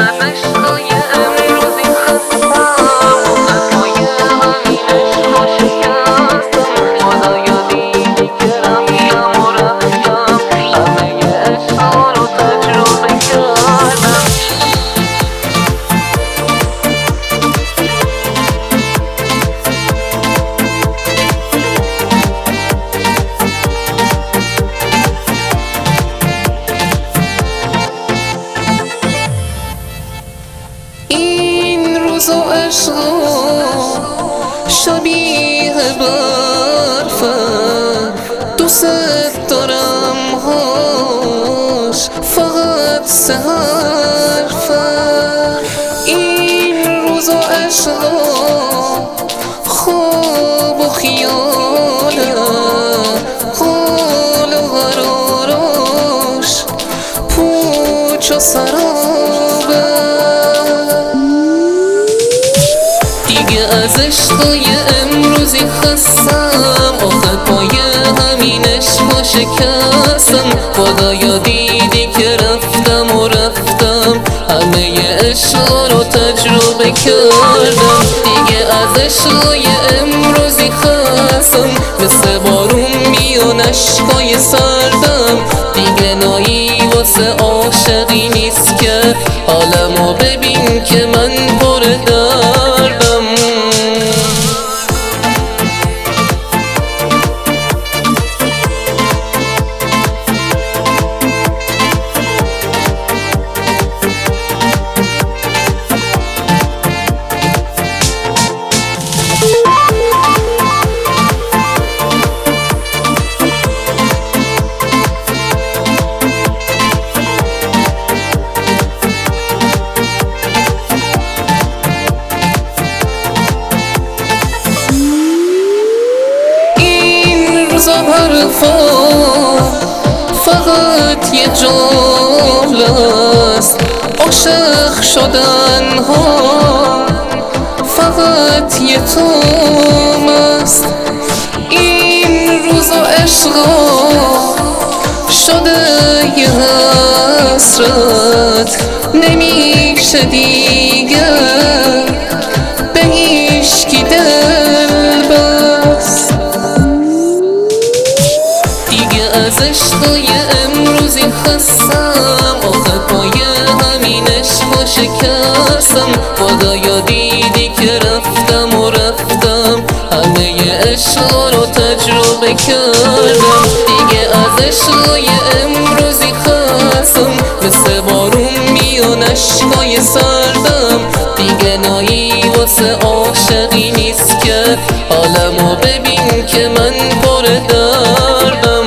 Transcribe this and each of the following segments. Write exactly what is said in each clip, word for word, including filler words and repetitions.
روز و عشق شبیه برف، دوست دارم هاش فقط سه حرف. این روز و عشق خواب و خیاله، حال و قراراش پوچ و سرابه. از عشقای امروزی خستم، آخر پای همینش با شکستم. خدایا دیدی که رفتم و رفتم، همه عشقا رو تجربه کردم. دیگه از عشقای امروزی خستم، مثل بارون میان اشکای سردم. دیگه نایی واسه عاشقی نیست که حالمو ببین که من پر دردم. حرفا فقط یه جمله است، عاشق شدن ها فقط یه توم است. این روز و عشقا شده یه حسرت، نمیشه دیگه به هیچکی دل بست. از عشقای امروزی خستم، آخر پای همینش با شکستم. خدایا دیدی که رفتم و رفتم، همه عشقا رو تجربه کردم. دیگه از عشقای امروزی خستم، مثل بارون میان اشکای سردم. دیگه نایی واسه عاشقی نیست که حالمو ببین که من پر دردم.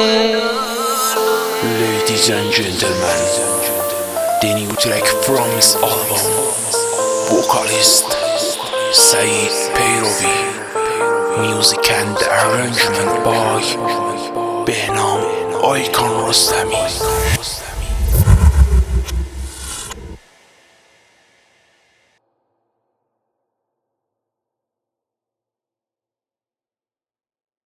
Ladies and gentlemen, the new track from his album, vocalist Saeed Peyrovi, music and arrangement by Behnam Aykan Rostami.